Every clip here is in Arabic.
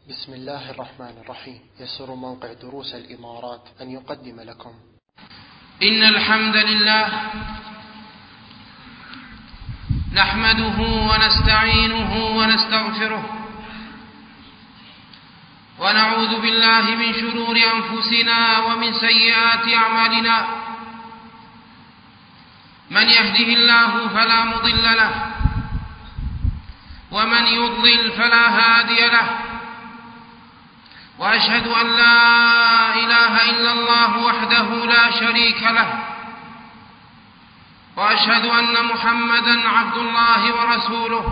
بسم الله الرحمن الرحيم. يسر موقع دروس الإمارات أن يقدم لكم إن الحمد لله نحمده ونستعينه ونستغفره ونعوذ بالله من شرور أنفسنا ومن سيئات أعمالنا. من يهده الله فلا مضل له ومن يضلل فلا هادي له، وأشهد أن لا إله إلا الله وحده لا شريك له، وأشهد أن محمدًا عبد الله ورسوله.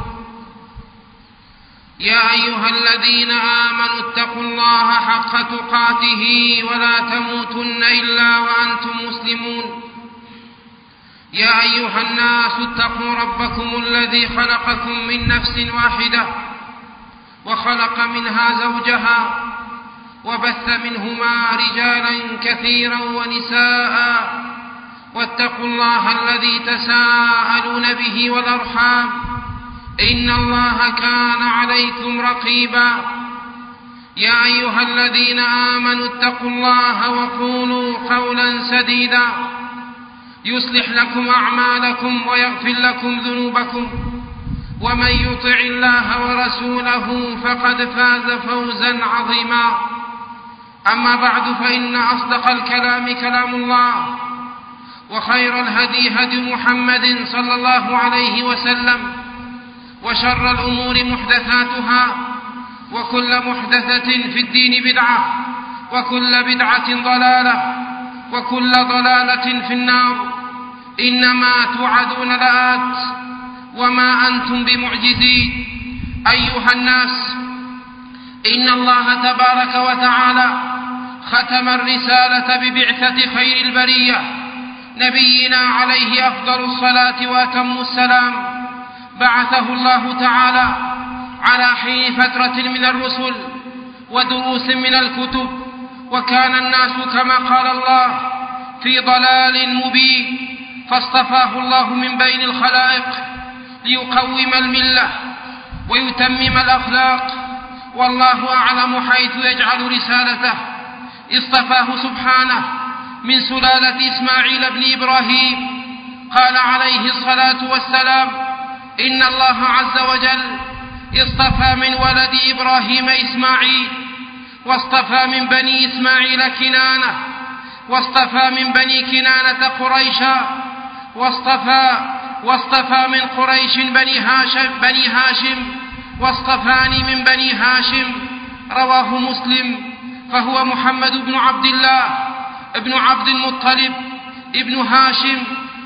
يا أيها الذين آمنوا اتقوا الله حق تقاته ولا تموتن إلا وأنتم مسلمون. يا أيها الناس اتقوا ربكم الذي خلقكم من نفس واحدة وخلق منها زوجها وبث منهما رجالا كثيرا ونساء، واتقوا الله الذي تساءلون به والأرحام إن الله كان عليكم رقيبا. يا أيها الذين آمنوا اتقوا الله وقولوا قولا سديدا يصلح لكم أعمالكم ويغفر لكم ذنوبكم، ومن يطع الله ورسوله فقد فاز فوزا عظيما. أما بعد، فإن أصدق الكلام كلام الله، وخير الهدي هدي محمد صلى الله عليه وسلم، وشر الأمور محدثاتها، وكل محدثة في الدين بدعة، وكل بدعة ضلالة، وكل ضلالة في النار. إنما توعدون لآت وما أنتم بمعجزين. أيها الناس، إن الله تبارك وتعالى ختم الرسالة ببعثة خير البرية نبينا عليه أفضل الصلاة وأتم السلام. بعثه الله تعالى على حين فترة من الرسل ودروس من الكتب، وكان الناس كما قال الله في ضلال مبين، فاصطفاه الله من بين الخلائق ليقوم الملة ويتمم الأخلاق، والله أعلم حيث يجعل رسالته. اصطفاه سبحانه من سلالة إسماعيل بن إبراهيم. قال عليه الصلاة والسلام: إن الله عز وجل اصطفى من ولد إبراهيم إسماعيل، واصطفى من بني إسماعيل كنانة، واصطفى من بني كنانة قريشا، واصطفى من قريش بني هاشم، واصطفاني من بني هاشم. رواه مسلم. فهو محمد بن عبد الله ابن عبد المطلب ابن هاشم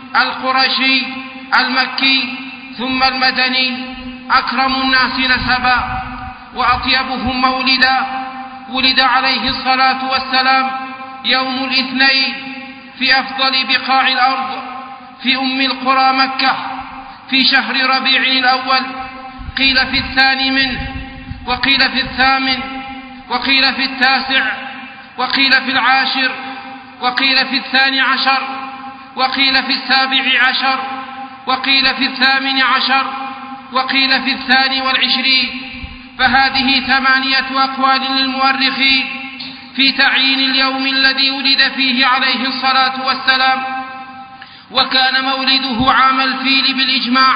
القرشي المكي ثم المدني، أكرم الناس نسبا وأطيبهم مولدا. ولد عليه الصلاة والسلام يوم الاثنين في أفضل بقاع الأرض، في أم القرى مكة، في شهر ربيع الأول، قيل في الثاني منه، وقيل في الثامن، وقيل في التاسع، وقيل في العاشر، وقيل في الثاني عشر، وقيل في السابع عشر، وقيل في الثامن عشر، وقيل في الثاني والعشرين. فهذه 8 أقوال للمؤرخين في تعيين اليوم الذي ولد فيه عليه الصلاة والسلام. وكان مولده عام الفيل بالإجماع.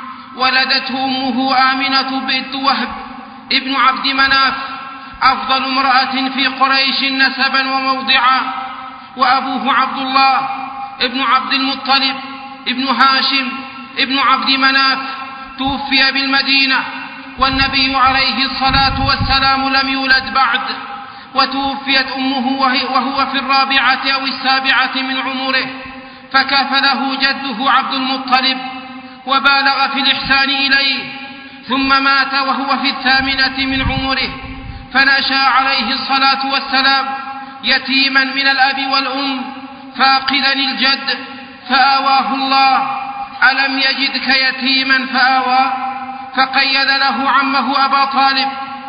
ولدته أمه آمنة بنت وهب ابن عبد مناف، أفضل امرأة في قريش نسبا وموضعا، وأبوه عبد الله ابن عبد المطلب ابن هاشم ابن عبد مناف، توفي بالمدينة، والنبي عليه الصلاة والسلام لم يولد بعد. وتوفيت أمه وهو في 4 أو 7 من عمره، فكافله جده عبد المطلب وبالغ في الإحسان إليه، ثم مات وهو في 8 من عمره، فنشأ عليه الصلاة والسلام يتيما من الأب والأم، فاقدا الجد، فآواه الله. ألم يجدك يتيما فآوى، فقيد له عمه أبا طالب،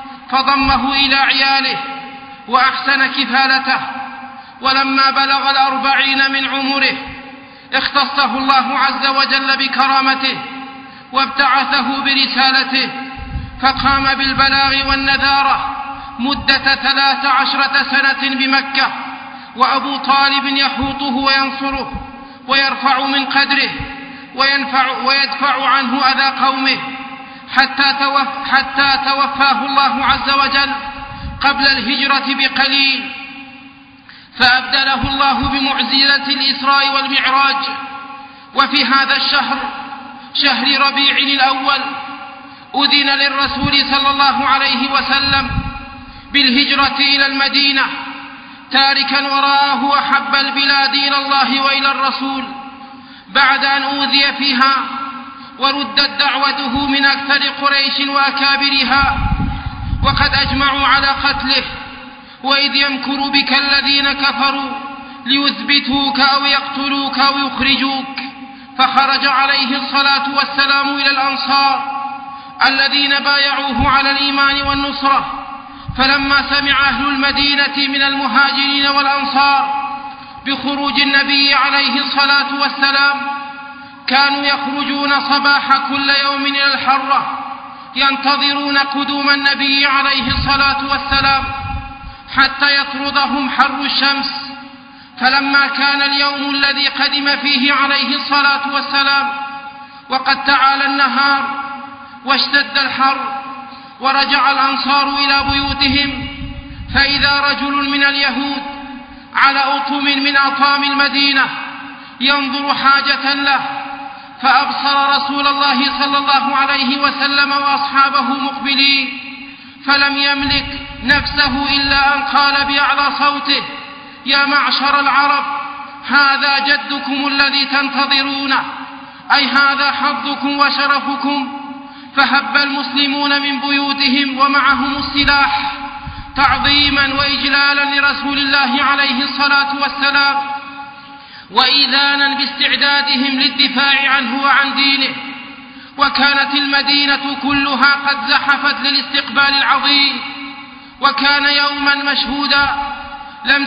فضمه إلى عياله وأحسن كفالته. ولما بلغ 40 من عمره اختصه الله عز وجل بكرامته، وابتعثه برسالته، فقام بالبلاغ والنذارة مدة 13 سنة بمكة، وأبو طالب يحوطه وينصره ويرفع من قدره ويدفع عنه أذى قومه حتى توفاه الله عز وجل قبل الهجرة بقليل، فأبدله الله بمعجزة الإسراء والمعراج. وفي هذا الشهر، شهر ربيع الأول، أذن للرسول صلى الله عليه وسلم بالهجرة إلى المدينة، تاركا وراءه أحب البلاد إلى الله وإلى الرسول، بعد أن أوذي فيها وردت دعوته من أكثر قريش وأكابرها، وقد أجمعوا على قتله. وإذ يمكر بك الذين كفروا ليثبتوك أو يقتلوك أو يخرجوك، فخرج عليه الصلاة والسلام إلى الأنصار الذين بايعوه على الإيمان والنصرة. فلما سمع أهل المدينة من المهاجرين والأنصار بخروج النبي عليه الصلاة والسلام، كانوا يخرجون صباح كل يوم إلى الحرة ينتظرون قدوم النبي عليه الصلاة والسلام حتى يطردهم حر الشمس. فلما كان اليوم الذي قدم فيه عليه الصلاة والسلام وقد تعالى النهار واشتد الحر، ورجع الأنصار إلى بيوتهم، فإذا رجل من اليهود على أطم من أطام المدينة ينظر حاجة له، فأبصر رسول الله صلى الله عليه وسلم وأصحابه مقبلين، فلم يملك نفسه إلا أن قال بأعلى صوته: يا معشر العرب، هذا جدكم الذي تنتظرونه، أي هذا حظكم وشرفكم. فهب المسلمون من بيوتهم ومعهم السلاح تعظيما وإجلالا لرسول الله عليه الصلاة والسلام، وإذانا باستعدادهم للدفاع عنه وعن دينه. وكانت المدينة كلها قد زحفت للاستقبال العظيم، وكان يوما مشهودا لم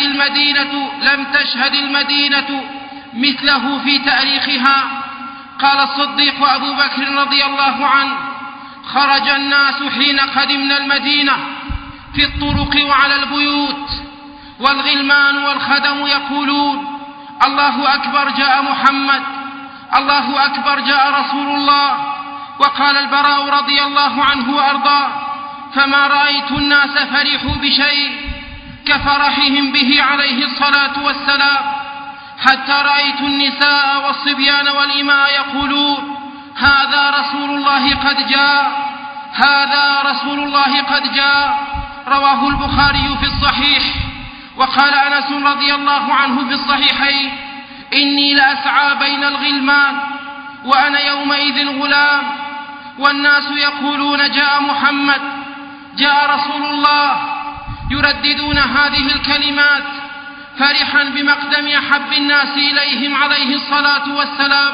تشهد المدينة مثله في تاريخها. قال الصديق أبو بكر رضي الله عنه: خرج الناس حين قدمنا المدينة في الطرق وعلى البيوت، والغلمان والخدم يقولون: الله أكبر جاء محمد، الله أكبر جاء رسول الله. وقال البراء رضي الله عنه وأرضاه: فما رأيت الناس فرحوا بشيء كفرحهم به عليه الصلاة والسلام، حتى رأيت النساء والصبيان والإماء يقولون: هذا رسول الله قد جاء، هذا رسول الله قد جاء. رواه البخاري في الصحيح. وقال أنس رضي الله عنه في الصحيحين: إني لأسعى بين الغلمان وأنا يومئذ غلام، والناس يقولون: جاء محمد، جاء رسول الله، يرددون هذه الكلمات فرحا بمقدم أحب الناس إليهم عليه الصلاة والسلام.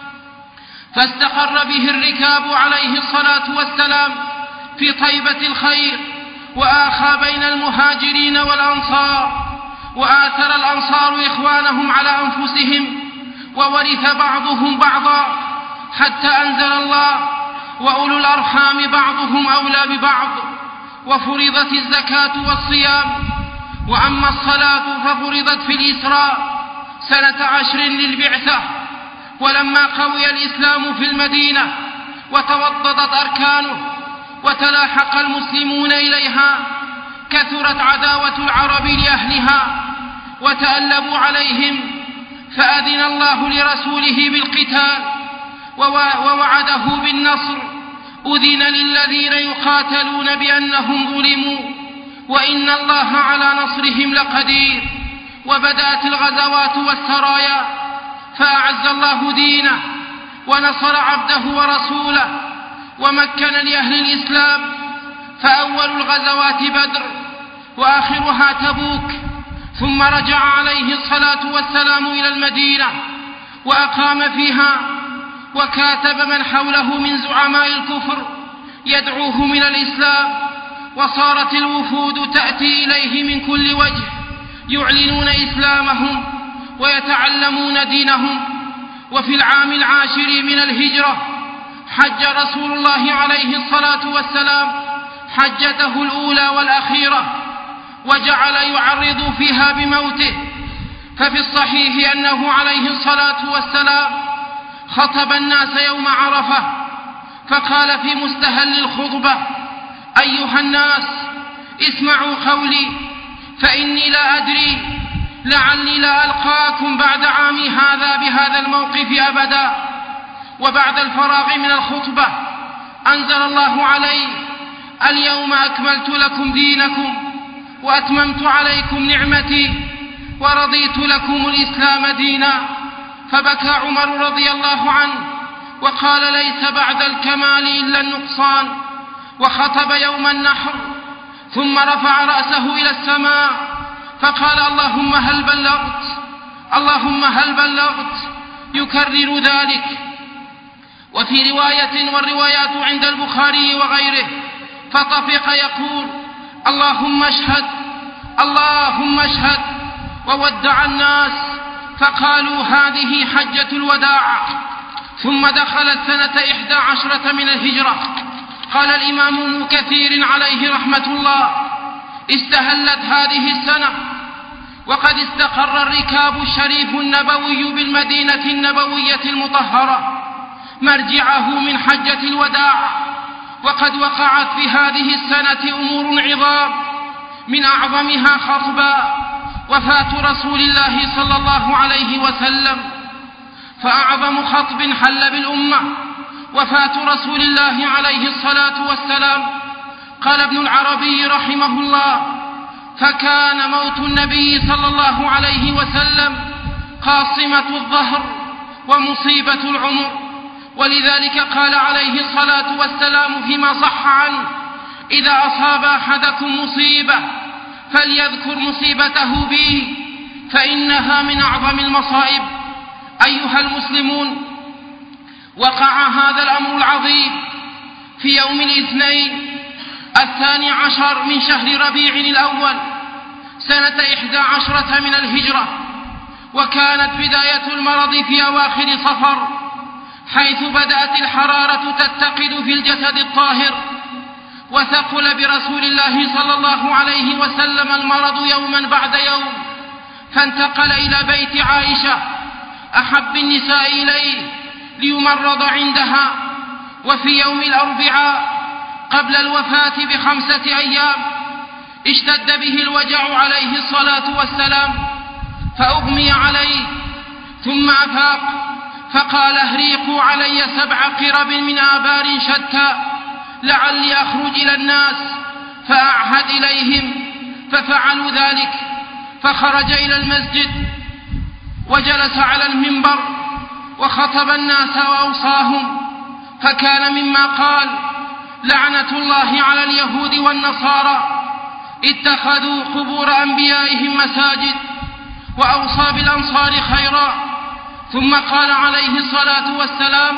فاستقر به الركاب عليه الصلاة والسلام في طيبة الخير، وآخى بين المهاجرين والأنصار، وآثر الأنصار إخوانهم على أنفسهم، وورث بعضهم بعضا، حتى أنزل الله: وأولو الأرحام بعضهم أولى ببعض. وفرضت الزكاة والصيام. وأما الصلاة ففرضت في الإسراء سنة 10 للبعثة. ولما قوي الإسلام في المدينة وتوطدت أركانه وتلاحق المسلمون إليها، كثرت عداوة العرب لأهلها وتألبوا عليهم، فأذن الله لرسوله بالقتال ووعده بالنصر. أذن للذين يقاتلون بأنهم ظلموا، وإن الله على نصرهم لقدير. وبدأت الغزوات والسرايا، فأعز الله دينه ونصر عبده ورسوله ومكن لأهل الإسلام. فأول الغزوات بدر، وآخرها تبوك. ثم رجع عليه الصلاة والسلام إلى المدينة وأقام فيها، وكاتب من حوله من زعماء الكفر يدعوهم إلى الإسلام. وصارت الوفود تأتي إليه من كل وجه يعلنون إسلامهم ويتعلمون دينهم. وفي العام 10 من الهجرة حج رسول الله عليه الصلاة والسلام حجته الأولى والأخيرة، وجعل يعرض فيها بموته. ففي الصحيح أنه عليه الصلاة والسلام خطب الناس يوم عرفة، فقال في مستهل الخطبة: أيها الناس، اسمعوا قولي، فإني لا أدري، لعلي لا ألقاكم بعد عامي هذا بهذا الموقف أبدا. وبعد الفراغ من الخطبة أنزل الله عليه: اليوم أكملت لكم دينكم وأتممت عليكم نعمتي ورضيت لكم الإسلام دينا. فبكى عمر رضي الله عنه وقال: ليس بعد الكمال إلا النقصان. وخطب يوم النحر ثم رفع رأسه إلى السماء فقال: اللهم هل بلغت، اللهم هل بلغت، يكرر ذلك. وفي رواية، والروايات عند البخاري وغيره، فطفق يقول: اللهم اشهد، اللهم اشهد، وودع الناس، فقالوا: هذه حجة الوداع. ثم دخلت سنة 11 من الهجرة. قال الإمام ابن كثير عليه رحمة الله: استهلت هذه السنة، وقد استقر الركاب الشريف النبوي بالمدينة النبوية المطهرة مرجعه من حجة الوداع. وقد وقعت في هذه السنة أمور عظام، من أعظمها خطبا وفاة رسول الله صلى الله عليه وسلم. فأعظم خطب حل بالأمة وفاة رسول الله عليه الصلاة والسلام. قال ابن العربي رحمه الله: فكان موت النبي صلى الله عليه وسلم قاصمة الظهر ومصيبة العمر. ولذلك قال عليه الصلاة والسلام فيما صح عنه: إذا أصاب أحدكم مصيبة فليذكر مصيبته بي، فإنها من أعظم المصائب. أيها المسلمون، وقع هذا الأمر العظيم في يوم الاثنين 12 من شهر ربيع الأول سنة 11 من الهجرة. وكانت بداية المرض في أواخر صفر، حيث بدأت الحرارة تتقد في الجسد الطاهر، وثقل برسول الله صلى الله عليه وسلم المرض يوما بعد يوم، فانتقل إلى بيت عائشة أحب النساء إليه ليمرض عندها. وفي يوم الأربعاء قبل الوفاة ب5 أيام اشتد به الوجع عليه الصلاة والسلام، فأغمي عليه، ثم أفاق فقال: اهريقوا علي 7 قرب من آبار شتى لعلي أخرج إلى الناس فأعهد إليهم. ففعلوا ذلك، فخرج إلى المسجد وجلس على المنبر وخطب الناس وأوصاهم، فكان مما قال: لعنة الله على اليهود والنصارى، اتخذوا قبور أنبيائهم مساجد، وأوصى بالأنصار خيرا. ثم قال عليه الصلاة والسلام: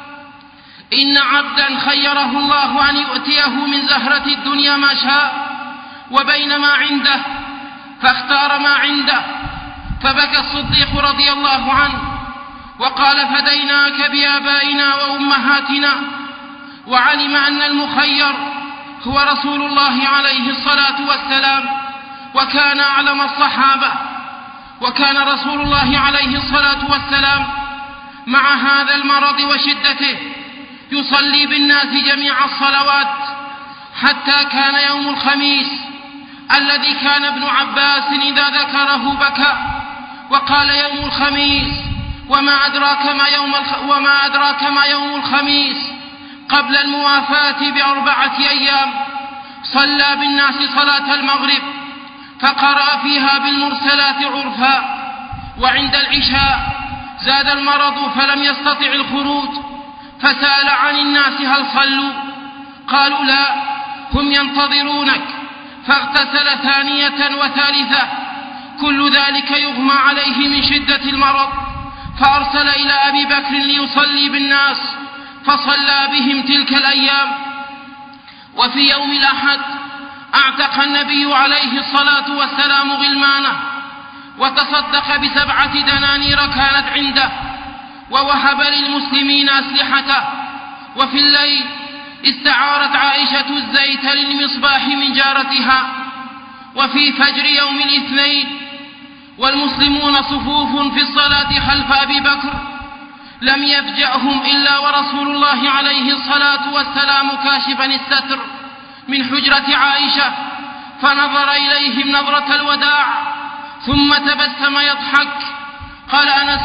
إن عبدا خيره الله أن يؤتيه من زهرة الدنيا ما شاء وبين ما عنده، فاختار ما عنده. فبكى الصديق رضي الله عنه وقال: فديناك بآبائنا وأمهاتنا. وعلم أن المخير هو رسول الله عليه الصلاة والسلام، وكان أعلم الصحابة. وكان رسول الله عليه الصلاة والسلام مع هذا المرض وشدته يصلي بالناس جميع الصلوات، حتى كان يوم الخميس الذي كان ابن عباس إذا ذكره بكى وقال: يوم الخميس، وما أدراك ما يوم الخميس، قبل الموافاة ب4 أيام صلى بالناس صلاة المغرب، فقرأ فيها بالمرسلات عرفا. وعند العشاء زاد المرض فلم يستطع الخروج، فسأل عن الناس: هل صلوا؟ قالوا: لا، هم ينتظرونك. فاغتسل 2 و3، كل ذلك يغمى عليه من شدة المرض، فأرسل إلى أبي بكر ليصلي بالناس، فصلى بهم تلك الأيام. وفي يوم الأحد أعتق النبي عليه الصلاة والسلام غلمانه، وتصدق ب7 دنانير كانت عنده، ووهب للمسلمين أسلحته. وفي الليل استعارت عائشة الزيت للمصباح من جارتها، وفي فجر يوم الاثنين والمسلمون صفوف في الصلاة خلف أبي بكر لم يفجأهم إلا ورسول الله عليه الصلاة والسلام كاشفا الستر من حجرة عائشة، فنظر إليهم نظرة الوداع ثم تبسم يضحك. قال أنس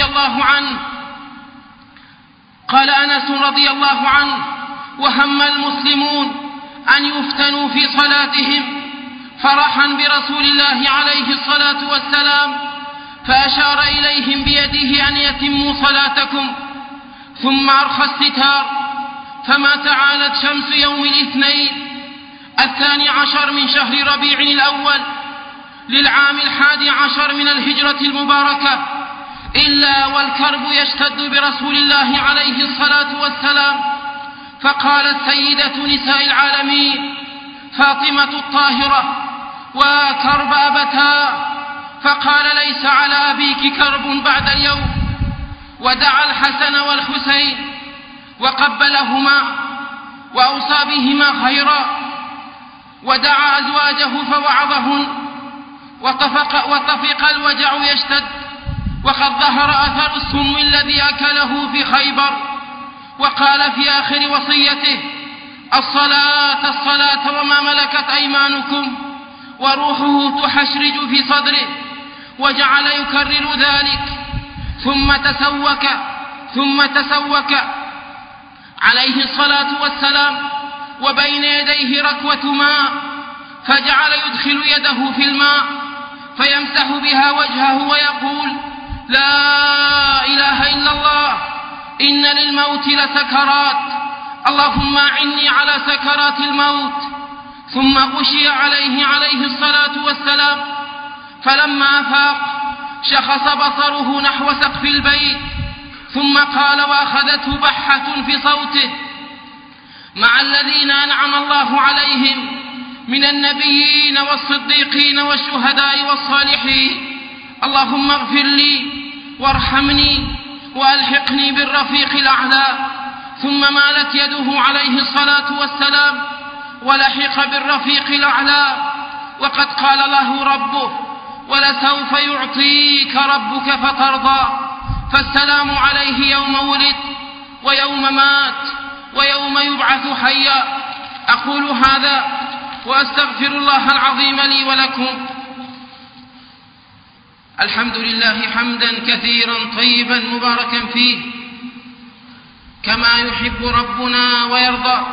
رضي الله عنه: وهم المسلمون أن يفتنوا في صلاتهم فرحا برسول الله عليه الصلاة والسلام، فأشار إليهم بيده أن يتموا صلاتكم، ثم أرخى الستار، فما تعالت شمس يوم الاثنين 12 من شهر ربيع الأول للعام 11 من الهجرة المباركة إلا والكرب يشتد برسول الله عليه الصلاة والسلام. فقالت سيدة نساء العالمين فاطمة الطاهرة: وكرب أبتاه. فقال: ليس على أبيك كرب بعد اليوم. ودعا الحسن والحسين وقبلهما وأوصى بهما خيرا، ودعا أزواجه فوعظهن، وطفق الوجع يشتد، وقد ظهر أثر السم الذي أكله في خيبر. وقال في آخر وصيته: الصلاة الصلاة وما ملكت أيمانكم، وروحه تحشرج في صدره، وجعل يكرر ذلك. ثم تسوك عليه الصلاة والسلام، وبين يديه ركوة ماء، فجعل يدخل يده في الماء فيمسح بها وجهه ويقول: لا إله إلا الله، إن للموت لسكرات، اللهم أعني على سكرات الموت. ثم غشي عليه الصلاة والسلام، فلما أفاق شخص بصره نحو سقف البيت، ثم قال وأخذته بحة في صوته: مع الذين أنعم الله عليهم من النبيين والصديقين والشهداء والصالحين، اللهم اغفر لي وارحمني وألحقني بالرفيق الأعلى. ثم مالت يده عليه الصلاة والسلام ولحق بالرفيق الأعلى، وقد قال له ربه: ولسوف يعطيك ربك فترضى. فالسلام عليه يوم ولد ويوم مات ويوم يبعث حيا. أقول هذا وأستغفر الله العظيم لي ولكم. الحمد لله حمدا كثيرا طيبا مباركا فيه كما يحب ربنا ويرضى،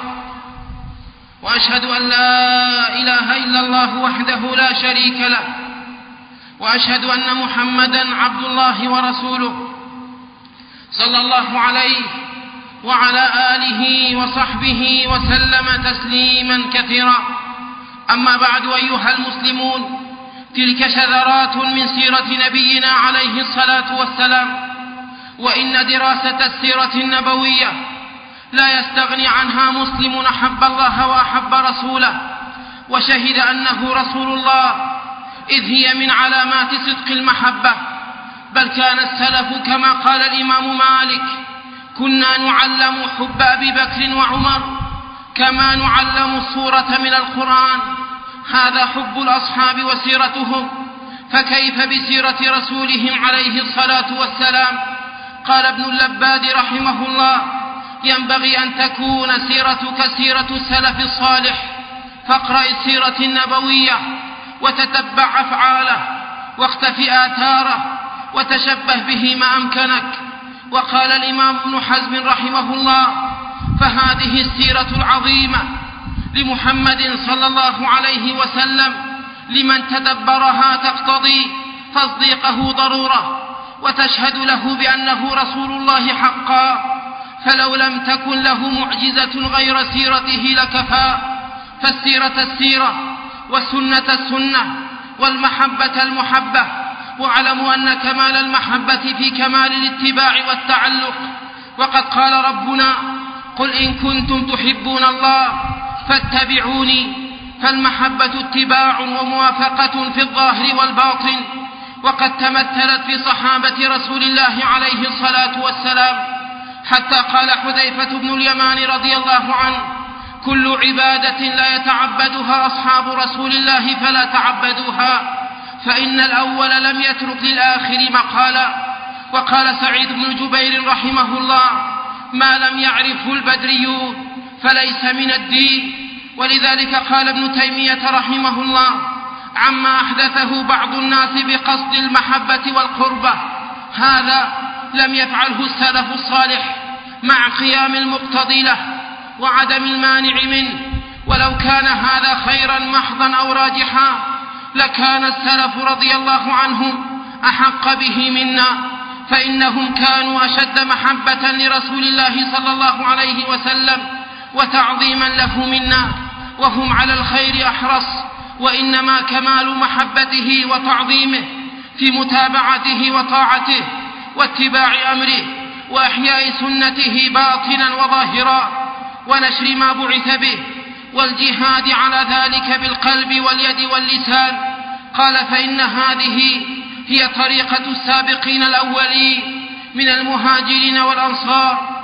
وأشهد أن لا إله إلا الله وحده لا شريك له، وأشهد أن محمدا عبد الله ورسوله صلى الله عليه وعلى آله وصحبه وسلم تسليما كثيرا. أما بعد، أيها المسلمون، تلك شذرات من سيرة نبينا عليه الصلاة والسلام، وإن دراسة السيرة النبوية لا يستغني عنها مسلم أحب الله وأحب رسوله وشهد أنه رسول الله، إذ هي من علامات صدق المحبة. بل كان السلف كما قال الإمام مالك: كنا نعلم حب أبي بكر وعمر كما نعلم السورة من القرآن. هذا حب الأصحاب وسيرتهم، فكيف بسيرة رسولهم عليه الصلاة والسلام؟ قال ابن اللباد رحمه الله: ينبغي أن تكون سيرتك سيرة السلف الصالح، فاقرأ السيرة النبوية وتتبع أفعاله واختفي آثاره وتشبه به ما أمكنك. وقال الإمام ابن حزم رحمه الله: فهذه السيرة العظيمة لمحمد صلى الله عليه وسلم لمن تدبرها تقتضي تصديقه ضرورة، وتشهد له بأنه رسول الله حقا، فلو لم تكن له معجزة غير سيرته لكفى. فالسيرة السيرة، والسنة السنة، والمحبة المحبة. واعلموا أن كمال المحبة في كمال الاتباع والتعلق. وقد قال ربنا: قل إن كنتم تحبون الله فاتبعوني. فالمحبة اتباع وموافقة في الظاهر والباطن، وقد تمثلت في صحابة رسول الله عليه الصلاة والسلام، حتى قال حذيفة بن اليمان رضي الله عنه: كل عبادة لا يتعبدها أصحاب رسول الله فلا تعبدوها، فإن الأول لم يترك للآخر مقالا. وقال سعيد بن جبير رحمه الله: ما لم يعرفه البدريون فليس من الدين. ولذلك قال ابن تيمية رحمه الله عما أحدثه بعض الناس بقصد المحبة والقربة: هذا لم يفعله السلف الصالح مع قيام المقتضي له وعدم المانع منه. ولو كان هذا خيرا محضا أو راجحا لكان السلف رضي الله عنهم أحق به منا، فإنهم كانوا أشد محبة لرسول الله صلى الله عليه وسلم وتعظيما له منا، وهم على الخير أحرص. وإنما كمال محبته وتعظيمه في متابعته وطاعته واتباع أمره وإحياء سنته باطنا وظاهرا ونشر ما بعث به والجهاد على ذلك بالقلب واليد واللسان. قال: فإن هذه هي طريقة السابقين الأولين من المهاجرين والأنصار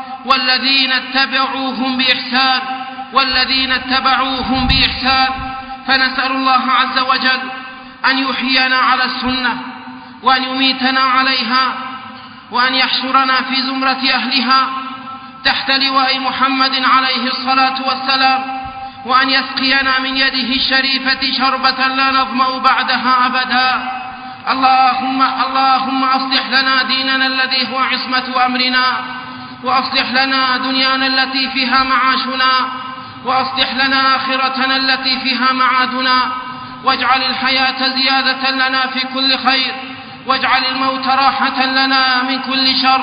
والذين اتبعوهم بإحسان. فنسأل الله عز وجل أن يحيينا على السنة وأن يميتنا عليها وأن يحشرنا في زمرة أهلها تحت لواء محمد عليه الصلاة والسلام، وأن يسقينا من يده الشريفة شربة لا نظمأ بعدها أبدا. اللهم أصلح لنا ديننا الذي هو عصمة أمرنا، وأصلح لنا دنيانا التي فيها معاشنا، وأصلح لنا آخرتنا التي فيها معادنا، واجعل الحياة زيادة لنا في كل خير، واجعل الموت راحة لنا من كل شر.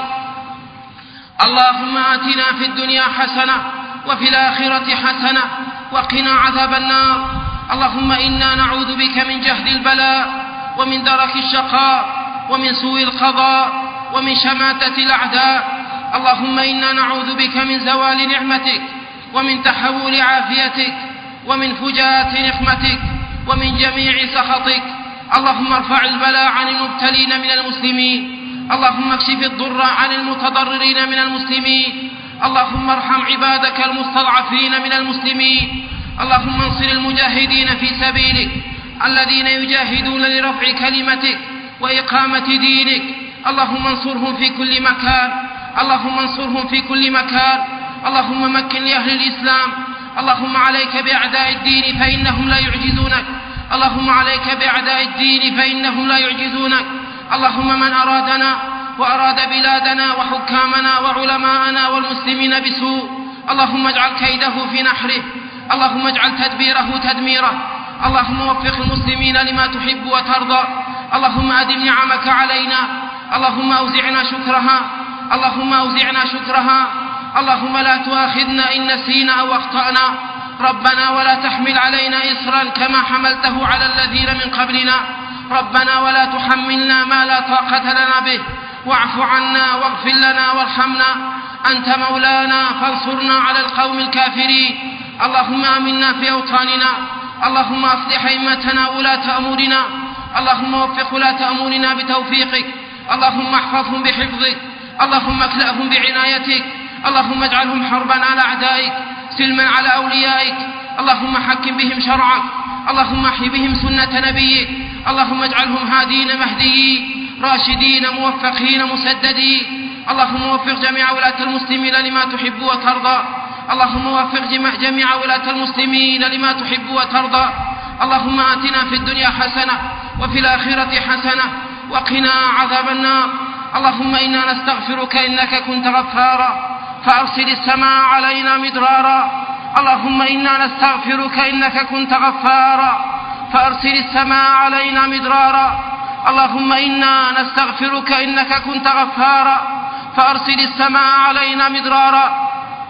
اللهم آتنا في الدنيا حسنة وفي الآخرة حسنة وقنا عذاب النار. اللهم إنا نعوذ بك من جهد البلاء ومن درك الشقاء ومن سوء القضاء ومن شماتة الأعداء. اللهم إنا نعوذ بك من زوال نعمتك ومن تحول عافيتك ومن فجاءة نقمتك ومن جميع سخطك. اللهم ارفع البلاء عن المبتلين من المسلمين، اللهم اكشف الضر عن المتضررين من المسلمين، اللهم ارحم عبادك المستضعفين من المسلمين. اللهم انصر المجاهدين في سبيلك الذين يجاهدون لرفع كلمتك وإقامة دينك. اللهم انصرهم في كل مكان، اللهم انصرهم في كل مكان. اللهم مكن لأهل الإسلام. اللهم عليك بأعداء الدين فإنهم لا يعجزونك، اللهم عليك بأعداء الدين فإنهم لا يعجزونك. اللهم من أرادنا وأراد بلادنا وحكامنا وعلماءنا والمسلمين بسوء اللهم اجعل كيده في نحره، اللهم اجعل تدبيره تدميره. اللهم وفق المسلمين لما تحب وترضى. اللهم أدم نعمك علينا، اللهم أوزعنا شكرها، اللهم أوزعنا شكرها. اللهم لا تؤاخذنا إن نسينا أو أخطأنا. ربنا ولا تحمل علينا إصرا كما حملته على الذين من قبلنا. ربنا ولا تحملنا ما لا طاقة لنا به. واعف عنا واغفر لنا وارحمنا، أنت مولانا فانصرنا على القوم الكافرين. اللهم آمنا في أوطاننا، اللهم أصلح أئمتنا ولاة أمورنا، اللهم وفق ولاة أمورنا بتوفيقك، اللهم احفظهم بحفظك، اللهم اكلأهم بعنايتك، اللهم اجعلهم حربا على أعدائك سلما على أوليائك. اللهم حكم بهم شرعك، اللهم احي بهم سنة نبيك، اللهم اجعلهم هادين مهديين راشدين موفقين مسددين. اللهم وفق جميع ولاة المسلمين لما تحب وترضى، اللهم وفق جميع ولاة المسلمين لما تحب وترضى. اللهم آتنا في الدنيا حسنة وفي الآخرة حسنة وقنا عذاب النار. اللهم إنا نستغفرك إنك كنت غفارا فأرسل السماء علينا مدرارا. اللهم إنا نستغفرك إنك كنت غفارا فأرسل السماء علينا مدرارا. اللهم إنا نستغفرك إنك كنت غفارا فأرسل السماء علينا مدرارا.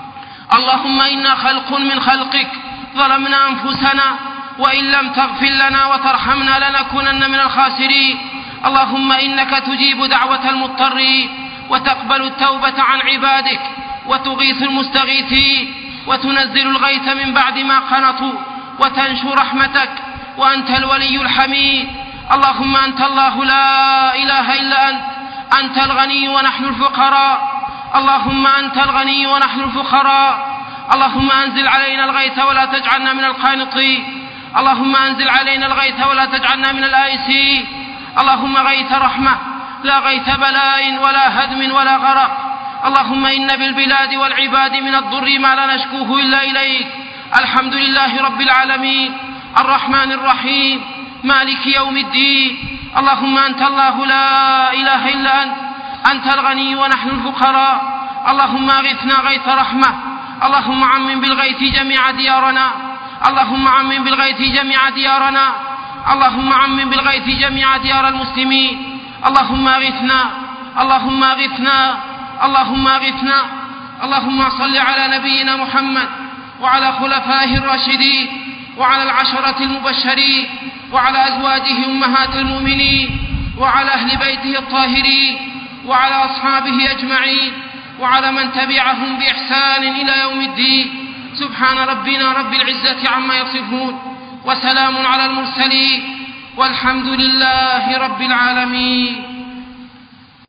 اللهم إنا خلق من خلقك ظلمنا أنفسنا وإن لم تغفر لنا وترحمنا لنكونن من الخاسرين. اللهم إنك تجيب دعوة المضطرين وتقبل التوبة عن عبادك وتغيث المستغيثين وتنزل الغيث من بعد ما قنطوا وتنشر رحمتك وأنت الولي الحميد. اللهم أنت الله لا إله إلا أنت، أنت الغني ونحن الفقراء. اللهم أنت الغني ونحن الفقراء. اللهم أنزل علينا الغيث ولا تجعلنا من القانطين. اللهم أنزل علينا الغيث ولا تجعلنا من الآيسين. اللهم غيث رحمة لا غيث بلاء ولا هدم ولا غرق. اللهم إن بالبلاد والعباد من الضر ما لا نشكوه إلا إليك. الحمد لله رب العالمين الرحمن الرحيم مالك يوم الدين. اللهم أنت الله لا إله إلا أنت الغني ونحن الفقراء. اللهم أغثنا غيث رحمة. اللهم عمم بالغيث جميع ديارنا. اللهم عمم بالغيث جميع ديارنا. اللهم عمم بالغيث جميع ديار المسلمين. اللهم أغثنا. اللهم أغثنا. اللهم أغثنا. اللهم صل على نبينا محمد وعلى خلفائه الراشدين وعلى العشرة المبشرين وعلى أزواجه أمهات المؤمنين وعلى أهل بيته الطاهرين وعلى أصحابه أجمعين وعلى من تبعهم بإحسان إلى يوم الدين. سبحان ربنا رب العزة عما يصفون وسلام على المرسلين والحمد لله رب العالمين.